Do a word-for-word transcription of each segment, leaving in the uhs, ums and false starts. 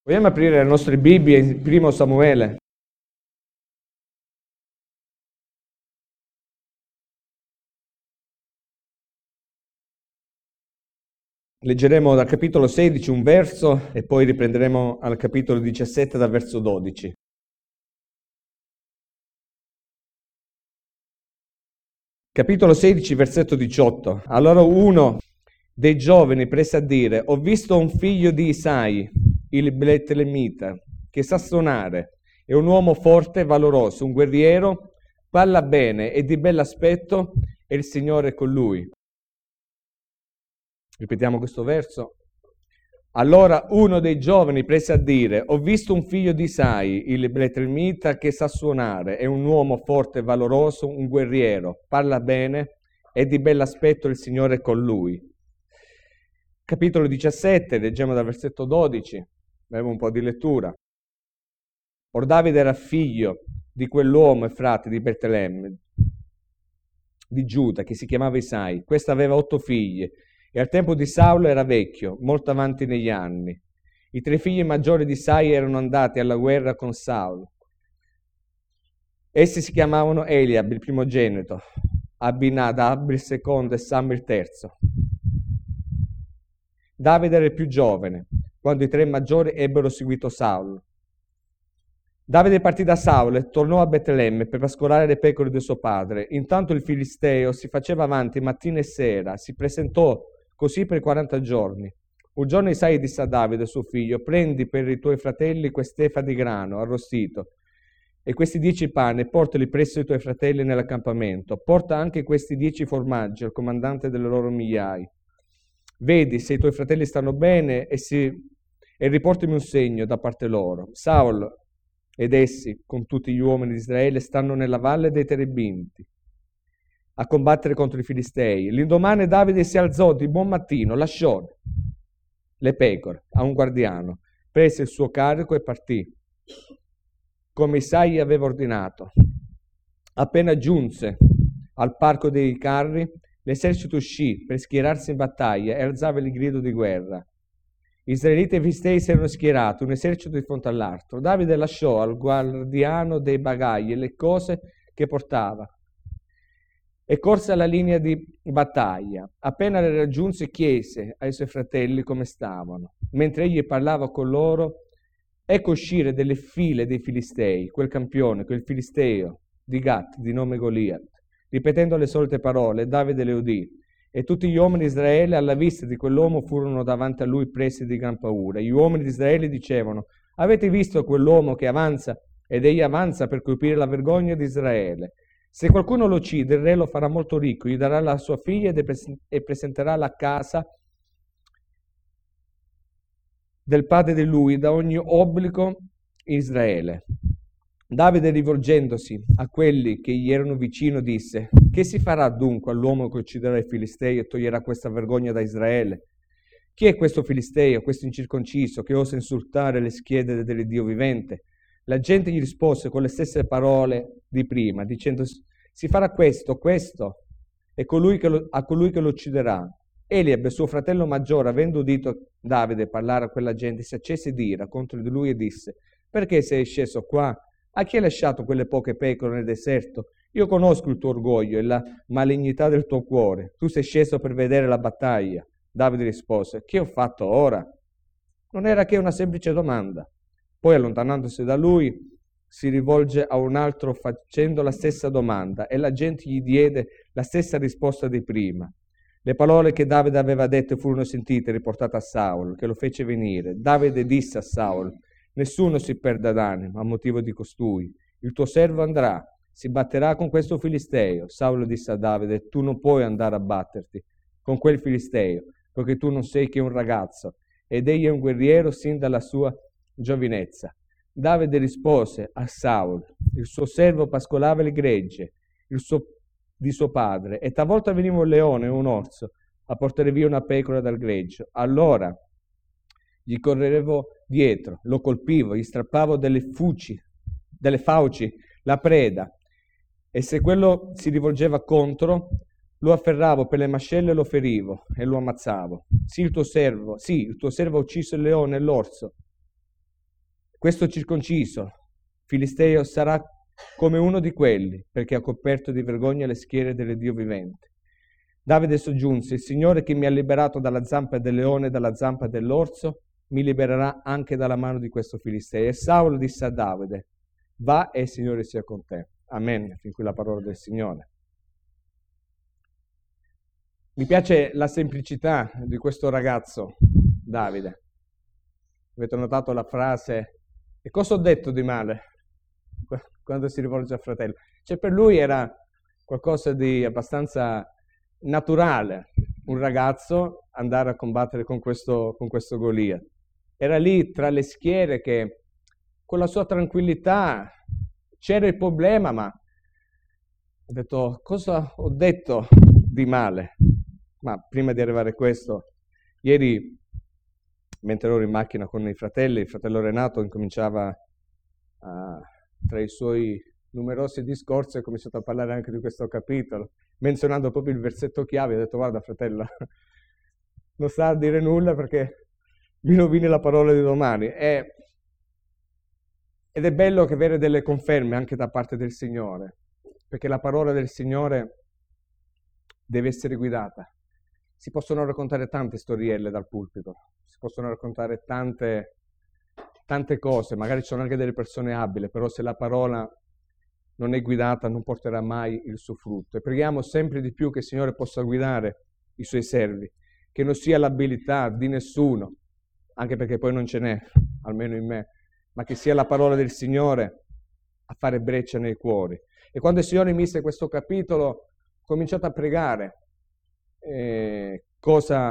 Vogliamo aprire le nostre Bibbie in Primo Samuele? Leggeremo dal capitolo sedici un verso e poi riprenderemo al capitolo diciassette dal verso dodici. Capitolo sedici, versetto diciotto. Allora uno dei giovani prese a dire: ho visto un figlio di Isai, il Betlemita, che sa suonare, è un uomo forte e valoroso, un guerriero, parla bene, è di bell'aspetto e il Signore è con lui. Ripetiamo questo verso. Allora uno dei giovani prese a dire: ho visto un figlio di Isai, il Betlemita, che sa suonare, è un uomo forte e valoroso, un guerriero, parla bene, è di bell'aspetto, il Signore è con lui. Capitolo diciassette, leggiamo dal versetto dodici, abbiamo un po' di lettura. Or Davide era figlio di quell'uomo e frate di Betlemme, di Giuda, che si chiamava Isai. Questo aveva otto figli. E al tempo di Saulo era vecchio, molto avanti negli anni. I tre figli maggiori di Isai erano andati alla guerra con Saulo. Essi si chiamavano Eliab, il primogenito, Abinadab il secondo e Sam il terzo. Davide era il più giovane, quando i tre maggiori ebbero seguito Saulo. Davide partì da Saulo e tornò a Betlemme per pascolare le pecore di suo padre. Intanto il filisteo si faceva avanti mattina e sera, si presentò così per quaranta giorni. Un giorno Isai disse a Davide, suo figlio: prendi per i tuoi fratelli quest'efa di grano arrostito e questi dieci pani e portali presso i tuoi fratelli nell'accampamento. Porta anche questi dieci formaggi al comandante delle loro migliaia. Vedi se i tuoi fratelli stanno bene e, si, e riportami un segno da parte loro. Saulo ed essi, con tutti gli uomini di Israele, stanno nella valle dei Terebinti a combattere contro i Filistei. L'indomani Davide si alzò di buon mattino, lasciò le pecore a un guardiano, prese il suo carico e partì, come Isai aveva ordinato. Appena giunse al parco dei carri, l'esercito uscì per schierarsi in battaglia e alzava il grido di guerra. Gli israeliti e i filistei si erano schierati, un esercito di fronte all'altro. Davide lasciò al guardiano dei bagagli le cose che portava e corse alla linea di battaglia. Appena le raggiunse, chiese ai suoi fratelli come stavano. Mentre egli parlava con loro, ecco uscire delle file dei filistei quel campione, quel filisteo di Gat, di nome Goliat. Ripetendo le solite parole, Davide le udì, e tutti gli uomini di Israele alla vista di quell'uomo furono davanti a lui presi di gran paura. Gli uomini di Israele dicevano: avete visto quell'uomo che avanza? Ed egli avanza per colpire la vergogna di Israele. Se qualcuno lo uccide, il re lo farà molto ricco, gli darà la sua figlia e presenterà la casa del padre di lui da ogni obbligo in Israele. Davide, rivolgendosi a quelli che gli erano vicino, disse: che si farà dunque all'uomo che ucciderà i Filistei e toglierà questa vergogna da Israele? Chi è questo Filisteo, questo incirconciso, che osa insultare le schiere dell'Iddio vivente? La gente gli rispose con le stesse parole di prima, dicendo: si farà questo, questo, e colui che lo, a colui che lo ucciderà. Eliab, suo fratello maggiore, avendo udito Davide parlare a quella gente, si accese d'ira contro di lui e disse: perché sei sceso qua? A chi hai lasciato quelle poche pecore nel deserto? Io conosco il tuo orgoglio e la malignità del tuo cuore. Tu sei sceso per vedere la battaglia. Davide rispose: che ho fatto ora? Non era che una semplice domanda. Poi, allontanandosi da lui, si rivolge a un altro facendo la stessa domanda, e la gente gli diede la stessa risposta di prima. Le parole che Davide aveva dette furono sentite e riportate a Saulo, che lo fece venire. Davide disse a Saulo: nessuno si perda d'animo a motivo di costui. Il tuo servo andrà, si batterà con questo filisteo. Saulo disse a Davide: tu non puoi andare a batterti con quel filisteo, perché tu non sei che un ragazzo, ed egli è un guerriero sin dalla sua giovinezza. Davide rispose a Saulo: il suo servo pascolava le gregge il suo, di suo padre, e talvolta veniva un leone o un orso a portare via una pecora dal greggio. Allora gli correvo dietro, lo colpivo, gli strappavo delle fuci, delle fauci la preda, e se quello si rivolgeva contro, lo afferravo per le mascelle e lo ferivo e lo ammazzavo. Sì, il tuo servo, sì, il tuo servo ha ucciso il leone e l'orso, questo circonciso, filisteo, sarà come uno di quelli, perché ha coperto di vergogna le schiere dell'Iddio vivente. Davide soggiunse: il Signore che mi ha liberato dalla zampa del leone e dalla zampa dell'orso, mi libererà anche dalla mano di questo filisteo. E Saulo disse a Davide: va e il Signore sia con te. Amen. Fin qui la parola del Signore. Mi piace la semplicità di questo ragazzo, Davide. Avete notato la frase: e cosa ho detto di male? Quando si rivolge al fratello. Cioè, per lui era qualcosa di abbastanza naturale, un ragazzo andare a combattere con questo, con questo Golia. Era lì tra le schiere che, con la sua tranquillità, c'era il problema, ma ha detto: cosa ho detto di male? Ma prima di arrivare a questo, ieri, mentre ero in macchina con i fratelli, il fratello Renato incominciava a, tra i suoi numerosi discorsi, ha cominciato a parlare anche di questo capitolo, menzionando proprio il versetto chiave. Ha detto: guarda fratello, non sta a dire nulla perché mi rovini la parola di domani. E, ed è bello che avere delle conferme anche da parte del Signore, perché la parola del Signore deve essere guidata. Si possono raccontare tante storielle dal pulpito, si possono raccontare tante, tante cose, magari ci sono anche delle persone abili, però se la parola non è guidata non porterà mai il suo frutto. E preghiamo sempre di più che il Signore possa guidare i Suoi servi, che non sia l'abilità di nessuno, anche perché poi non ce n'è, almeno in me, ma che sia la parola del Signore a fare breccia nei cuori. E quando il Signore mi mise questo capitolo, ho cominciato a pregare eh, cosa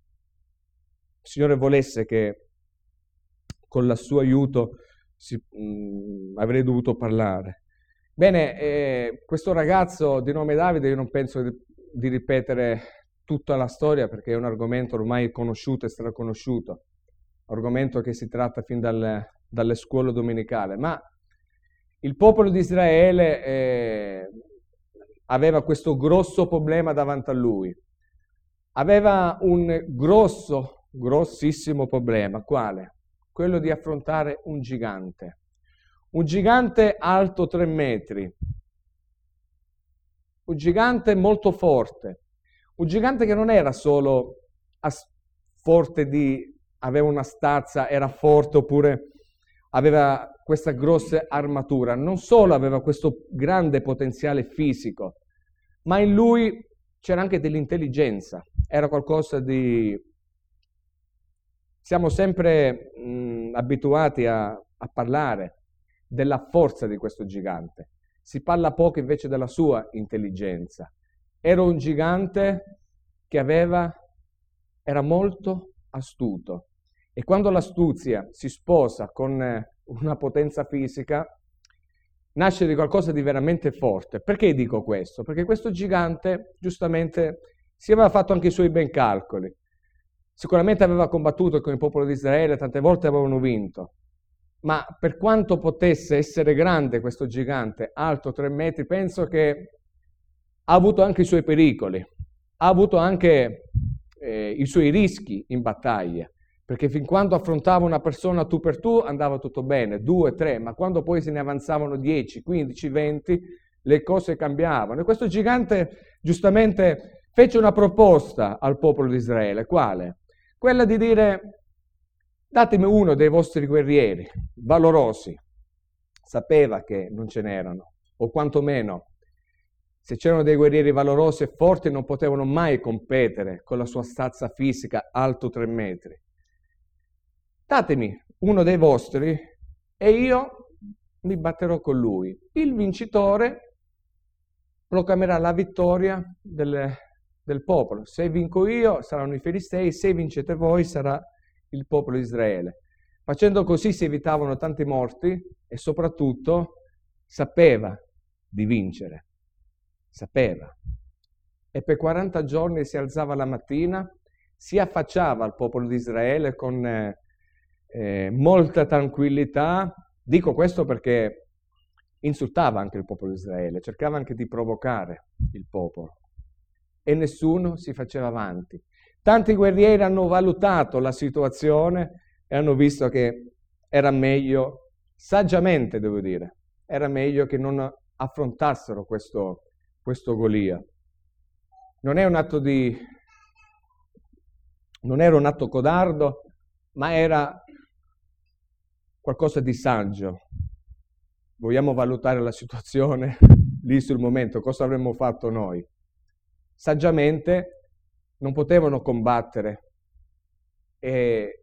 il Signore volesse che con il suo aiuto si, mh, avrei dovuto parlare. Bene, eh, questo ragazzo di nome Davide, io non penso di, di ripetere tutta la storia perché è un argomento ormai conosciuto e straconosciuto, argomento che si tratta fin dal, dalle scuole domenicali, ma il popolo di Israele eh, aveva questo grosso problema davanti a lui. Aveva un grosso, grossissimo problema. Quale? Quello di affrontare un gigante. Un gigante alto tre metri. Un gigante molto forte. Un gigante che non era solo as- forte di... aveva una stazza, era forte oppure aveva questa grossa armatura. Non solo aveva questo grande potenziale fisico, ma in lui c'era anche dell'intelligenza. Era qualcosa di... Siamo sempre mh, abituati a, a parlare della forza di questo gigante. Si parla poco invece della sua intelligenza. Era un gigante che aveva, era molto astuto. E quando l'astuzia si sposa con una potenza fisica, nasce di qualcosa di veramente forte. Perché dico questo? Perché questo gigante, giustamente, si aveva fatto anche i suoi ben calcoli. Sicuramente aveva combattuto con il popolo di Israele, tante volte avevano vinto. Ma per quanto potesse essere grande questo gigante, alto tre metri, penso che ha avuto anche i suoi pericoli, ha avuto anche eh, i suoi rischi in battaglia, perché fin quando affrontava una persona tu per tu andava tutto bene, due, tre, ma quando poi se ne avanzavano dieci, quindici, venti, le cose cambiavano. E questo gigante giustamente fece una proposta al popolo di Israele. Quale? Quella di dire: datemi uno dei vostri guerrieri valorosi. Sapeva che non ce n'erano, o quantomeno se c'erano dei guerrieri valorosi e forti non potevano mai competere con la sua stazza fisica alto tre metri. Datemi uno dei vostri e io mi batterò con lui. Il vincitore proclamerà la vittoria del, del popolo. Se vinco io saranno i filistei, se vincete voi sarà il popolo di Israele. Facendo così si evitavano tanti morti e soprattutto sapeva di vincere. Sapeva. E per quaranta giorni si alzava la mattina, si affacciava al popolo di Israele con eh, eh, molta tranquillità. Dico questo perché insultava anche il popolo di Israele, cercava anche di provocare il popolo. E nessuno si faceva avanti. Tanti guerrieri hanno valutato la situazione e hanno visto che era meglio saggiamente devo dire, era meglio che non affrontassero questo, questo Golia. Non è un atto di, non era un atto codardo, ma era qualcosa di saggio. Vogliamo valutare la situazione lì sul momento, cosa avremmo fatto noi? Saggiamente non potevano combattere e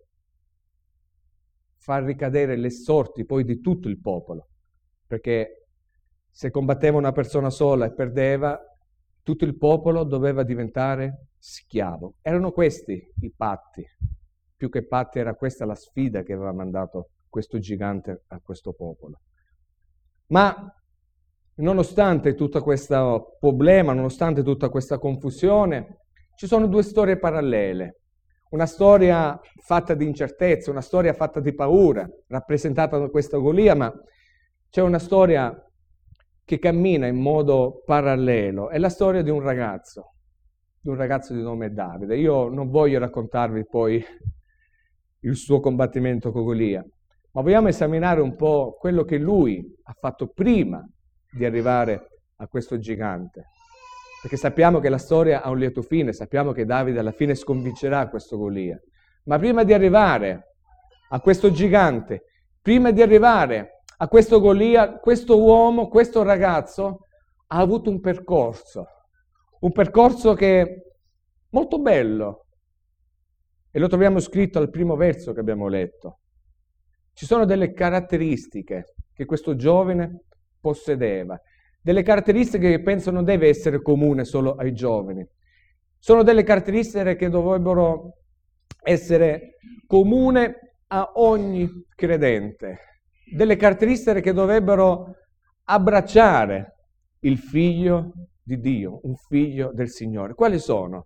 far ricadere le sorti poi di tutto il popolo, perché se combatteva una persona sola e perdeva, tutto il popolo doveva diventare schiavo. Erano questi i patti, più che patti era questa la sfida che aveva mandato questo gigante a questo popolo. Ma nonostante tutto questo problema, nonostante tutta questa confusione, ci sono due storie parallele. Una storia fatta di incertezza, una storia fatta di paura, rappresentata da questa Golia, ma c'è una storia che cammina in modo parallelo. È la storia di un ragazzo, di un ragazzo di nome Davide. Io non voglio raccontarvi poi il suo combattimento con Golia, ma vogliamo esaminare un po' quello che lui ha fatto prima di arrivare a questo gigante. Perché sappiamo che la storia ha un lieto fine, sappiamo che Davide alla fine sconfiggerà questo Golia. Ma prima di arrivare a questo gigante, prima di arrivare a questo Golia, questo uomo, questo ragazzo ha avuto un percorso, un percorso che è molto bello. E lo troviamo scritto al primo verso che abbiamo letto. Ci sono delle caratteristiche che questo giovane possedeva. Delle caratteristiche che penso non deve essere comune solo ai giovani. Sono delle caratteristiche che dovrebbero essere comune a ogni credente. Delle caratteristiche che dovrebbero abbracciare il figlio di Dio, un figlio del Signore. Quali sono?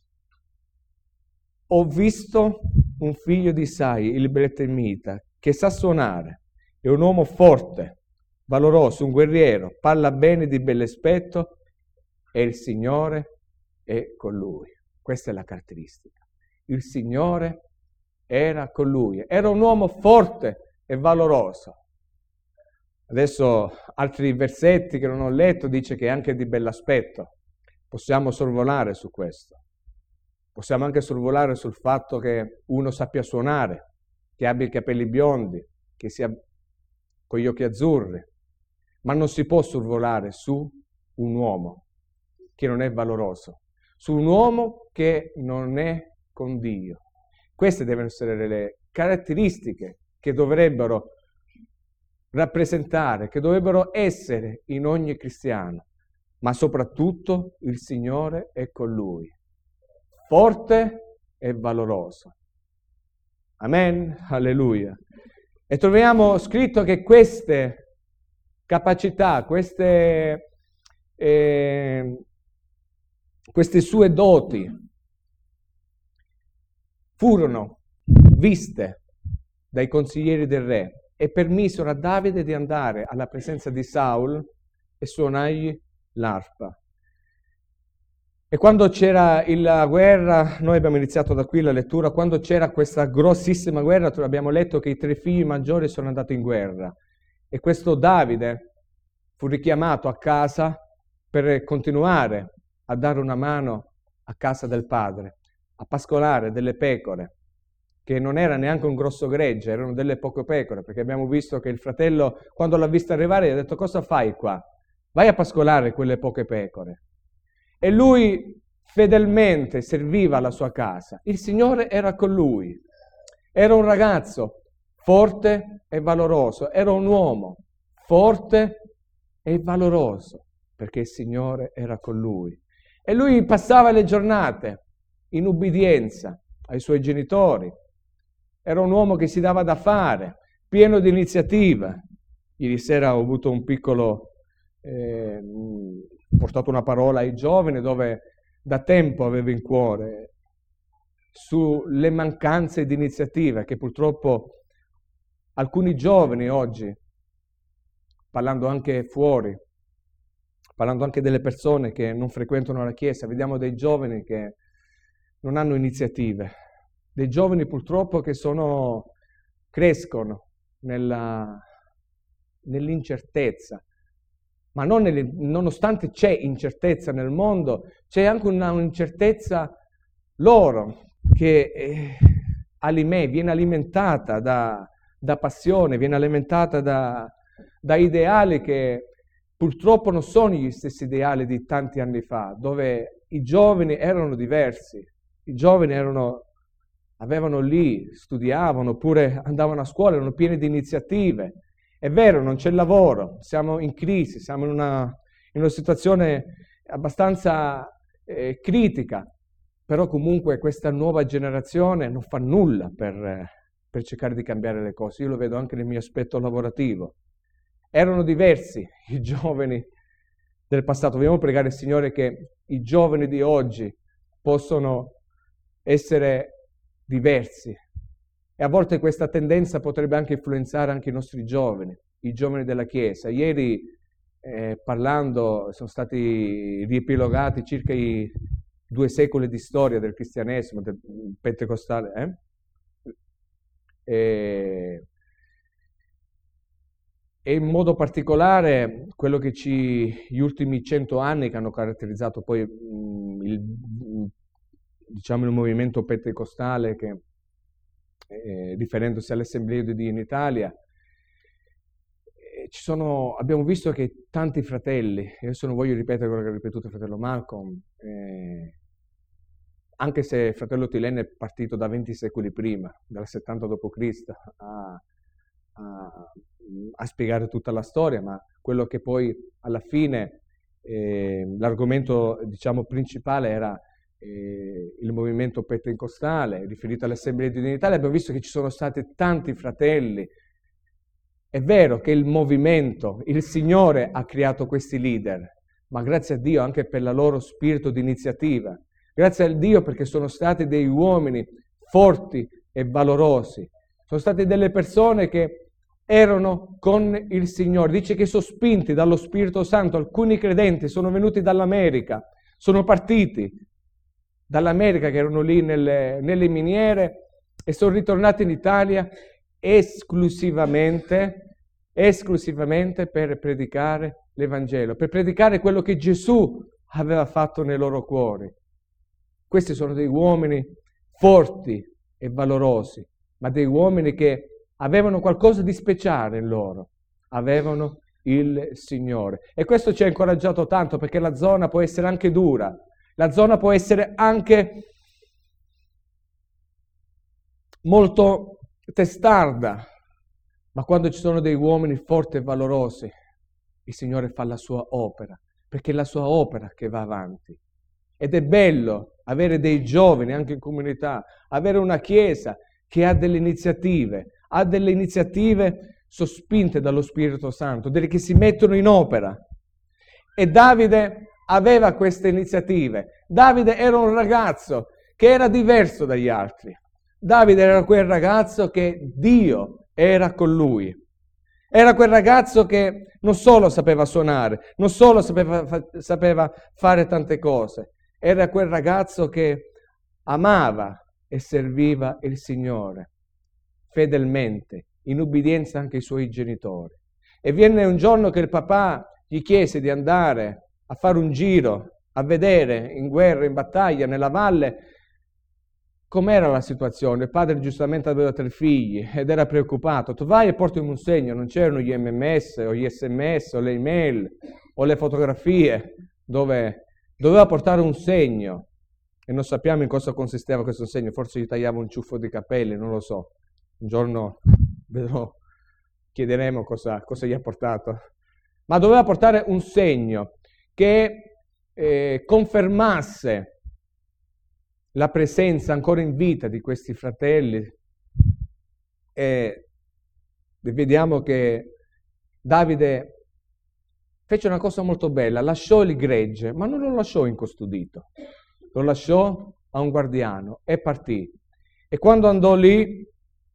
Ho visto un figlio di Isai, il betlemmita, che sa suonare, è un uomo forte, valoroso, un guerriero, parla bene, di bell'aspetto e il Signore è con lui. Questa è la caratteristica. Il Signore era con lui, era un uomo forte e valoroso. Adesso altri versetti che non ho letto dice che è anche di bell'aspetto. Possiamo sorvolare su questo. Possiamo anche sorvolare sul fatto che uno sappia suonare, che abbia i capelli biondi, che sia con gli occhi azzurri. Ma non si può sorvolare su un uomo che non è valoroso, su un uomo che non è con Dio. Queste devono essere le caratteristiche che dovrebbero rappresentare, che dovrebbero essere in ogni cristiano, ma soprattutto il Signore è con lui, forte e valoroso. Amen, alleluia. E troviamo scritto che queste capacità, queste, eh, queste sue doti furono viste dai consiglieri del re e permisero a Davide di andare alla presenza di Saul e suonargli l'arpa. E quando c'era la guerra, noi abbiamo iniziato da qui la lettura, quando c'era questa grossissima guerra, abbiamo letto che i tre figli maggiori sono andati in guerra. E questo Davide fu richiamato a casa per continuare a dare una mano a casa del padre, a pascolare delle pecore, che non era neanche un grosso gregge, erano delle poche pecore, perché abbiamo visto che il fratello, quando l'ha vista arrivare, gli ha detto: cosa fai qua? Vai a pascolare quelle poche pecore. E lui fedelmente serviva la sua casa. Il Signore era con lui. Era un ragazzo forte e valoroso, era un uomo forte e valoroso, perché il Signore era con lui. E lui passava le giornate in ubbidienza ai suoi genitori. Era un uomo che si dava da fare, pieno di iniziativa. Ieri sera ho avuto un piccolo, eh, ho portato una parola ai giovani dove da tempo avevo in cuore sulle mancanze di iniziativa che purtroppo alcuni giovani oggi, parlando anche fuori, parlando anche delle persone che non frequentano la Chiesa, vediamo dei giovani che non hanno iniziative, dei giovani purtroppo che sono, crescono nella, nell'incertezza. Ma non nelle, nonostante c'è incertezza nel mondo, c'è anche una, un'incertezza loro che eh, alime, viene alimentata da, da passione, viene alimentata da, da ideali che purtroppo non sono gli stessi ideali di tanti anni fa, dove i giovani erano diversi, i giovani erano, avevano lì, studiavano, oppure andavano a scuola, erano pieni di iniziative. È vero, non c'è lavoro, siamo in crisi, siamo in una, in una situazione abbastanza eh, critica, però comunque questa nuova generazione non fa nulla per, eh, per cercare di cambiare le cose. Io lo vedo anche nel mio aspetto lavorativo. Erano diversi i giovani del passato. Vogliamo pregare il Signore che i giovani di oggi possono essere diversi. E a volte questa tendenza potrebbe anche influenzare anche i nostri giovani, i giovani della Chiesa. Ieri, eh, parlando, sono stati riepilogati circa i due secoli di storia del cristianesimo, del pentecostale. Eh? E, e in modo particolare quello che ci, gli ultimi cento anni che hanno caratterizzato poi mh, il, diciamo, il movimento pentecostale che Eh, riferendosi alle assemblee di Dio in Italia, eh, ci sono, abbiamo visto che tanti fratelli, adesso non voglio ripetere quello che ha ripetuto il fratello Malcolm, eh, anche se il fratello Tilene è partito da venti secoli prima, dal settanta dopo Cristo, a, a, a spiegare tutta la storia, ma quello che poi alla fine eh, l'argomento, diciamo, principale era il movimento pentecostale riferito alle assemblee di Dio in Italia. Abbiamo visto che ci sono stati tanti fratelli. È vero che il movimento, il Signore ha creato questi leader, ma grazie a Dio anche per la loro spirito di iniziativa. Grazie a Dio perché sono stati dei uomini forti e valorosi. Sono state delle persone che erano con il Signore. Dice che sono spinti dallo Spirito Santo. Alcuni credenti sono venuti dall'America, sono partiti dall'America, che erano lì nelle, nelle miniere, e sono ritornati in Italia esclusivamente, esclusivamente per predicare l'Evangelo, per predicare quello che Gesù aveva fatto nei loro cuori. Questi sono dei uomini forti e valorosi, ma dei uomini che avevano qualcosa di speciale in loro, avevano il Signore. E questo ci ha incoraggiato tanto, perché la zona può essere anche dura, la zona può essere anche molto testarda, ma quando ci sono dei uomini forti e valorosi, il Signore fa la sua opera, perché è la sua opera che va avanti. Ed è bello avere dei giovani anche in comunità, avere una chiesa che ha delle iniziative, ha delle iniziative sospinte dallo Spirito Santo, delle che si mettono in opera. E Davide aveva queste iniziative. Davide era un ragazzo che era diverso dagli altri. Davide era quel ragazzo che Dio era con lui. Era quel ragazzo che non solo sapeva suonare, non solo sapeva, fa, sapeva fare tante cose, era quel ragazzo che amava e serviva il Signore fedelmente, in ubbidienza anche ai suoi genitori. E venne un giorno che il papà gli chiese di andare a fare un giro, a vedere in guerra, in battaglia, nella valle, com'era la situazione. Il padre giustamente aveva tre figli ed era preoccupato. Tu vai e portami un segno. Non c'erano gli M M S o gli S M S o le email o le fotografie, dove doveva portare un segno. E non sappiamo in cosa consisteva questo segno. Forse gli tagliava un ciuffo di capelli, non lo so. Un giorno vedrò, chiederemo cosa, cosa gli ha portato. Ma doveva portare un segno che eh, confermasse la presenza ancora in vita di questi fratelli. E vediamo che Davide fece una cosa molto bella, lasciò il gregge, ma non lo lasciò incustodito, lo lasciò a un guardiano e partì. E quando andò lì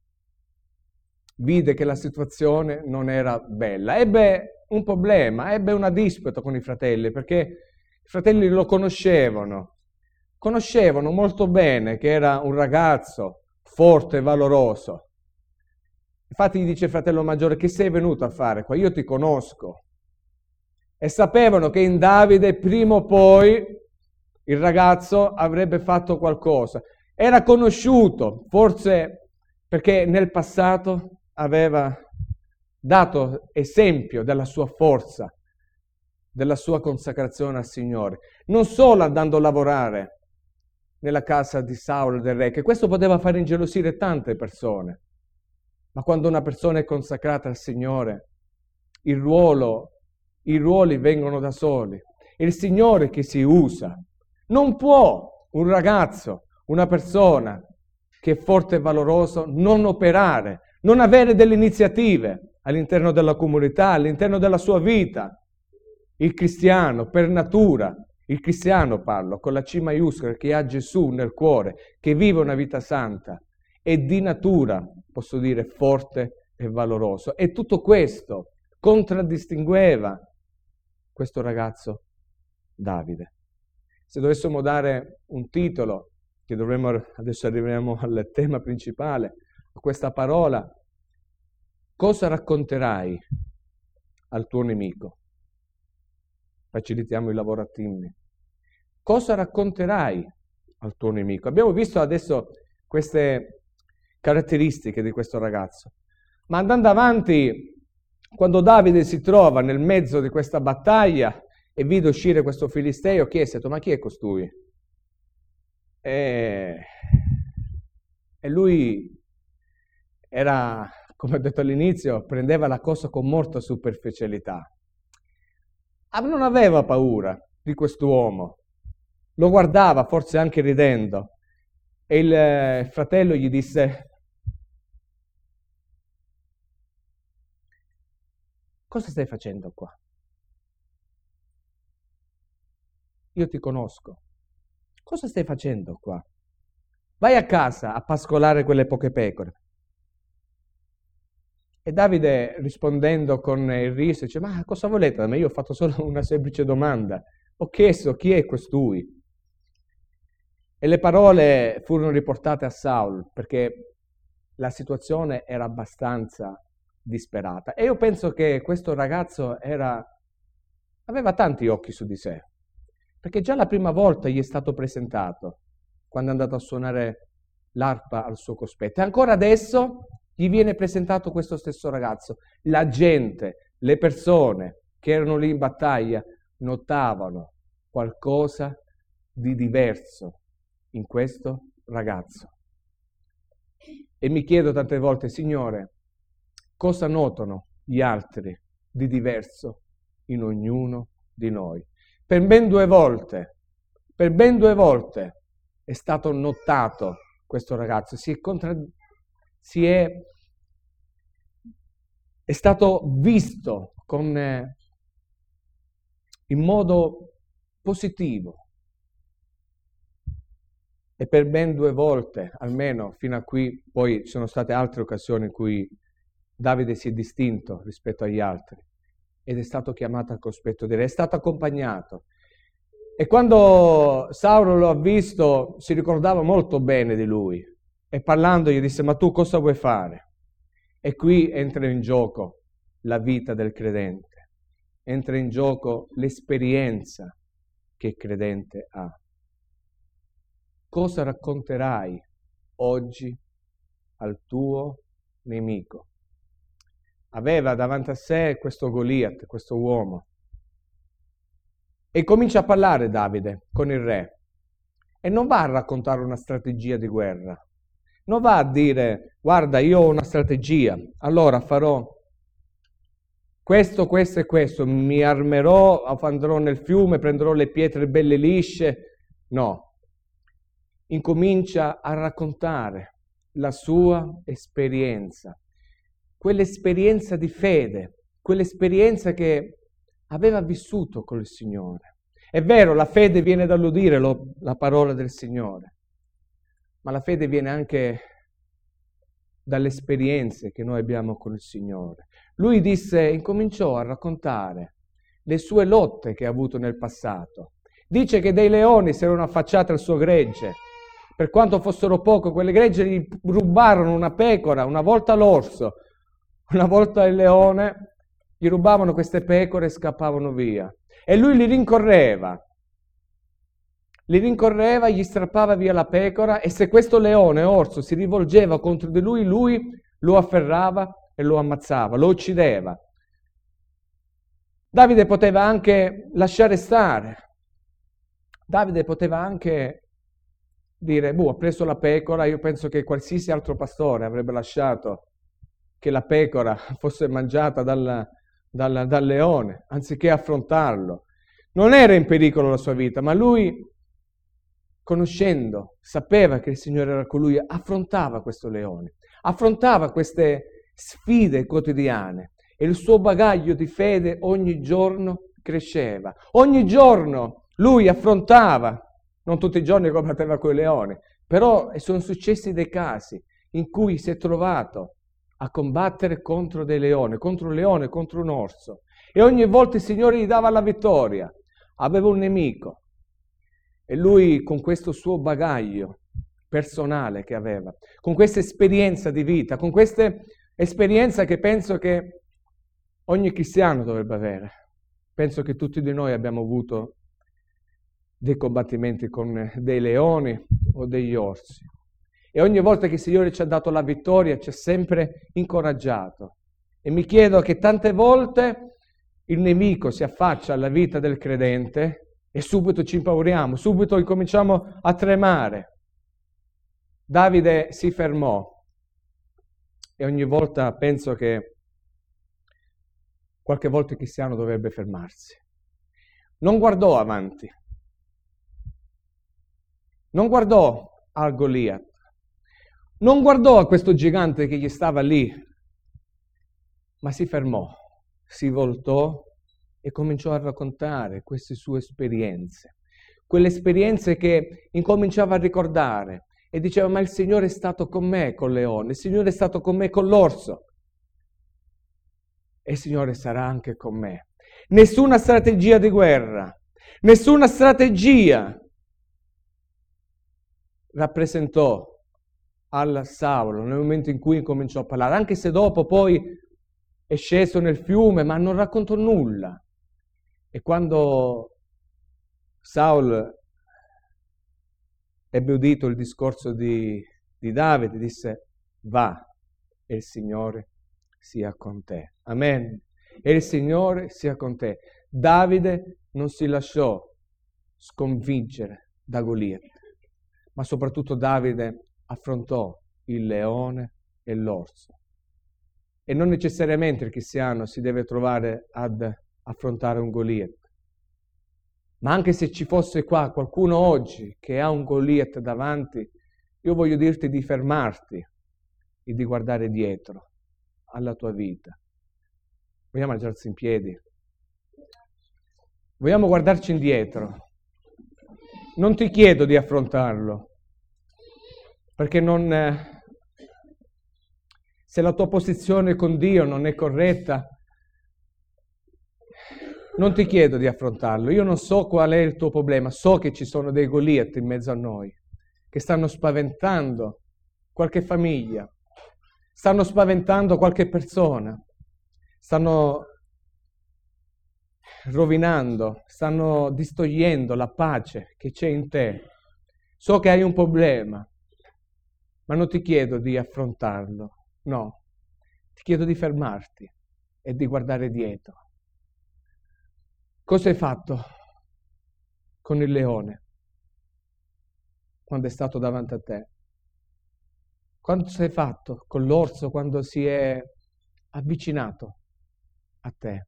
vide che la situazione non era bella, ebbe un problema, ebbe una disputa con i fratelli, perché i fratelli lo conoscevano, conoscevano molto bene che era un ragazzo forte e valoroso, Infatti gli dice il fratello maggiore: che sei venuto a fare qua? Io ti conosco. E sapevano che in Davide prima o poi il ragazzo avrebbe fatto qualcosa. Era conosciuto, forse perché nel passato aveva dato esempio della sua forza, della sua consacrazione al Signore. Non solo andando a lavorare nella casa di Saulo del re, che questo poteva far ingelosire tante persone, ma quando una persona è consacrata al Signore, il ruolo, i ruoli vengono da soli. È il Signore che si usa. Non può un ragazzo, una persona che è forte e valoroso, non operare, non avere delle iniziative all'interno della comunità, all'interno della sua vita. Il cristiano, per natura, il cristiano parlo, con la C maiuscola, che ha Gesù nel cuore, che vive una vita santa, è di natura, posso dire, forte e valoroso. E tutto questo contraddistingueva questo ragazzo Davide. Se dovessimo dare un titolo, che dovremmo, adesso arriviamo al tema principale, a questa parola: cosa racconterai al tuo nemico? Facilitiamo il lavoro a team. Cosa racconterai al tuo nemico? Abbiamo visto adesso queste caratteristiche di questo ragazzo, ma andando avanti, quando Davide si trova nel mezzo di questa battaglia e vide uscire questo filisteo, chiese: ma chi è costui? E, e lui era, come ho detto all'inizio, prendeva la cosa con molta superficialità. Non aveva paura di quest'uomo, lo guardava forse anche ridendo, e il fratello gli disse: cosa stai facendo qua? Io ti conosco. Cosa stai facendo qua? Vai a casa a pascolare quelle poche pecore. E Davide, rispondendo con il riso, dice: ma cosa volete da me? Io ho fatto solo una semplice domanda. Ho chiesto chi è costui. E le parole furono riportate a Saul, perché la situazione era abbastanza disperata. E io penso che questo ragazzo era, aveva tanti occhi su di sé, perché già la prima volta gli è stato presentato, quando è andato a suonare l'arpa al suo cospetto. E ancora adesso gli viene presentato questo stesso ragazzo. La gente, le persone che erano lì in battaglia, notavano qualcosa di diverso in questo ragazzo. E mi chiedo tante volte: Signore, cosa notano gli altri di diverso in ognuno di noi? Per ben due volte, per ben due volte è stato notato questo ragazzo, si è, contra... si è... è stato visto con, eh, in modo positivo. E per ben due volte, almeno fino a qui, poi ci sono state altre occasioni in cui Davide si è distinto rispetto agli altri ed è stato chiamato al cospetto di re, è stato accompagnato. E quando Saulo lo ha visto, si ricordava molto bene di lui e parlando gli disse: ma tu cosa vuoi fare? E qui entra in gioco la vita del credente, entra in gioco l'esperienza che il credente ha. Cosa racconterai oggi al tuo nemico? Aveva davanti a sé questo Goliat, questo uomo. E comincia a parlare Davide con il re. E non va a raccontare una strategia di guerra. Non va a dire: guarda, io ho una strategia, allora farò questo, questo e questo, mi armerò, andrò nel fiume, prenderò le pietre belle lisce. No. Incomincia a raccontare la sua esperienza, quell'esperienza di fede, quell'esperienza che aveva vissuto con il Signore. È vero, la fede viene dall'udire lo, la parola del Signore, ma la fede viene anche dalle esperienze che noi abbiamo con il Signore. Lui disse, incominciò a raccontare le sue lotte che ha avuto nel passato. Dice che dei leoni si erano affacciati al suo gregge. Per quanto fossero poco, quelle gregge gli rubarono una pecora, una volta l'orso, Una volta il leone gli rubavano queste pecore e scappavano via. E lui li rincorreva. Li rincorreva, gli strappava via la pecora, e se questo leone orso si rivolgeva contro di lui, lui lo afferrava e lo ammazzava, lo uccideva. Davide poteva anche lasciare stare. Davide poteva anche dire, boh, ho preso la pecora, io penso che qualsiasi altro pastore avrebbe lasciato che la pecora fosse mangiata dal, dal, dal leone, anziché affrontarlo. Non era in pericolo la sua vita, ma lui, conoscendo, sapeva che il Signore era con lui, affrontava questo leone, affrontava queste sfide quotidiane, e il suo bagaglio di fede ogni giorno cresceva. Ogni giorno lui affrontava, non tutti i giorni combatteva con i leoni, però sono successi dei casi in cui si è trovato a combattere contro dei leoni, contro un leone, contro un orso, e ogni volta il Signore gli dava la vittoria. Aveva un nemico, e lui, con questo suo bagaglio personale che aveva, con questa esperienza di vita, con questa esperienza che penso che ogni cristiano dovrebbe avere. Penso che tutti di noi abbiamo avuto dei combattimenti con dei leoni o degli orsi. E ogni volta che il Signore ci ha dato la vittoria, ci ha sempre incoraggiato. E mi chiedo che tante volte il nemico si affaccia alla vita del credente e subito ci impauriamo, subito incominciamo a tremare. Davide si fermò, e ogni volta penso che qualche volta il cristiano dovrebbe fermarsi. Non guardò avanti, non guardò a Goliat, non guardò a questo gigante che gli stava lì, ma si fermò, si voltò e cominciò a raccontare queste sue esperienze, quelle esperienze che incominciava a ricordare, e diceva: ma il Signore è stato con me col leone, il Signore è stato con me con l'orso, e il Signore sarà anche con me. Nessuna strategia di guerra, nessuna strategia rappresentò al Saulo nel momento in cui cominciò a parlare, anche se dopo poi è sceso nel fiume, ma non raccontò nulla. E quando Saul ebbe udito il discorso di, di Davide, disse: va, e il Signore sia con te. Amen. E il Signore sia con te. Davide non si lasciò sconfiggere da Goliat, ma soprattutto Davide affrontò il leone e l'orso. E non necessariamente il cristiano si deve trovare ad affrontare un Goliat. Ma anche se ci fosse qua qualcuno oggi che ha un Goliat davanti, io voglio dirti di fermarti e di guardare dietro alla tua vita. Vogliamo alzarsi in piedi? Vogliamo guardarci indietro. Non ti chiedo di affrontarlo, perché non, eh, se la tua posizione con Dio non è corretta, non ti chiedo di affrontarlo. Io non so qual è il tuo problema, so che ci sono dei Goliat in mezzo a noi, che stanno spaventando qualche famiglia, stanno spaventando qualche persona, stanno rovinando, stanno distogliendo la pace che c'è in te. So che hai un problema, ma non ti chiedo di affrontarlo, no, ti chiedo di fermarti e di guardare dietro. Cosa hai fatto con il leone quando è stato davanti a te? Cosa hai fatto con l'orso quando si è avvicinato a te?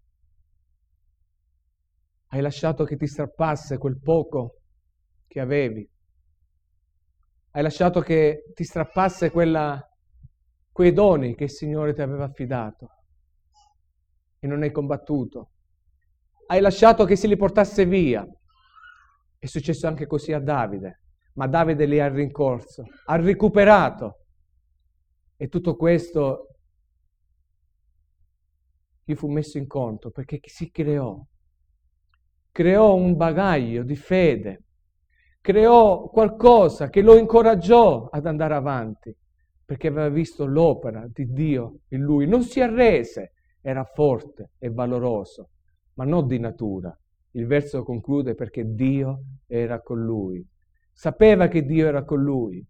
Hai lasciato che ti strappasse quel poco che avevi? Hai lasciato che ti strappasse quella, quei doni che il Signore ti aveva affidato e non hai combattuto? Hai lasciato che se li portasse via? È successo anche così a Davide, ma Davide li ha rincorso, ha recuperato. E tutto questo gli fu messo in conto perché si creò. Creò un bagaglio di fede, creò qualcosa che lo incoraggiò ad andare avanti. perché aveva visto l'opera di Dio in lui. Non si arrese, era forte e valoroso, ma non di natura. Il verso conclude perché Dio era con lui. Sapeva che Dio era con lui.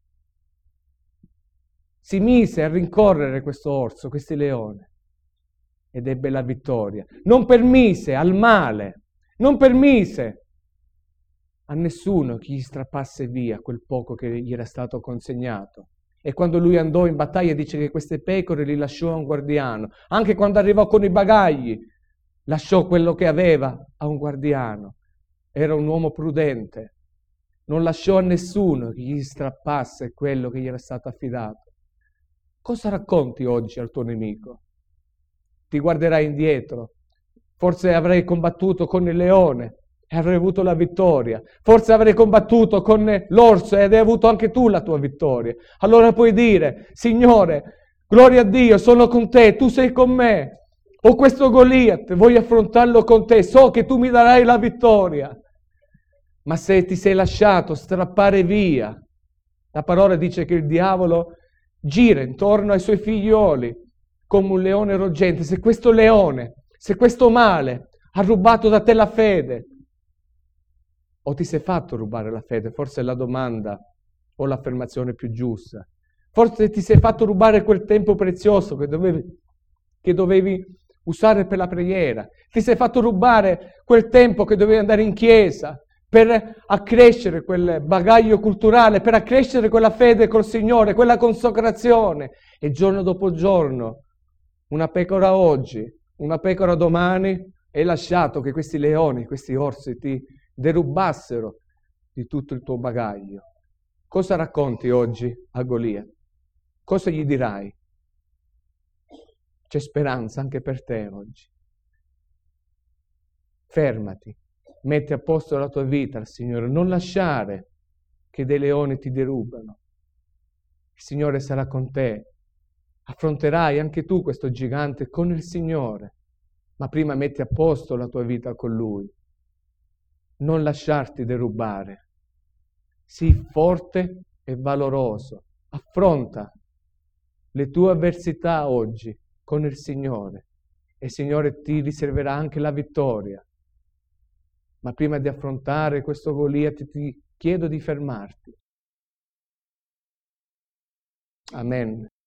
Si mise a rincorrere questo orso, questo leone, ed ebbe la vittoria. Non permise al male, non permise a nessuno che gli strappasse via quel poco che gli era stato consegnato. E quando lui andò in battaglia dice che queste pecore li lasciò a un guardiano. Anche quando arrivò con i bagagli, lasciò quello che aveva a un guardiano. Era un uomo prudente. Non lasciò a nessuno che gli strappasse quello che gli era stato affidato. Cosa racconti oggi al tuo nemico? Ti guarderai indietro. Forse avrai combattuto con il leone e avrai avuto la vittoria. Forse avrai combattuto con l'orso ed hai avuto anche tu la tua vittoria. Allora puoi dire: Signore, gloria a Dio, sono con te, tu sei con me. Ho questo Goliat, voglio affrontarlo con te, so che tu mi darai la vittoria. Ma se ti sei lasciato strappare via, la parola dice che il diavolo gira intorno ai suoi figlioli come un leone ruggente. Se questo leone, se questo male ha rubato da te la fede, o ti sei fatto rubare la fede, forse è la domanda o l'affermazione più giusta. Forse ti sei fatto rubare quel tempo prezioso che dovevi, che dovevi usare per la preghiera. Ti sei fatto rubare quel tempo che dovevi andare in chiesa per accrescere quel bagaglio culturale, per accrescere quella fede col Signore, quella consacrazione. E giorno dopo giorno, una pecora oggi, una pecora domani, hai lasciato che questi leoni, questi orsi ti derubassero di tutto il tuo bagaglio. Cosa racconti oggi a Golia? Cosa gli dirai? C'è speranza anche per te oggi. Fermati, metti a posto la tua vita al Signore, non lasciare che dei leoni ti derubano. Il Signore sarà con te. Affronterai anche tu questo gigante con il Signore, ma prima metti a posto la tua vita con Lui. Non lasciarti derubare. Sii forte e valoroso. Affronta le tue avversità oggi con il Signore e il Signore ti riserverà anche la vittoria. Ma prima di affrontare questo Goliat ti chiedo di fermarti. Amen.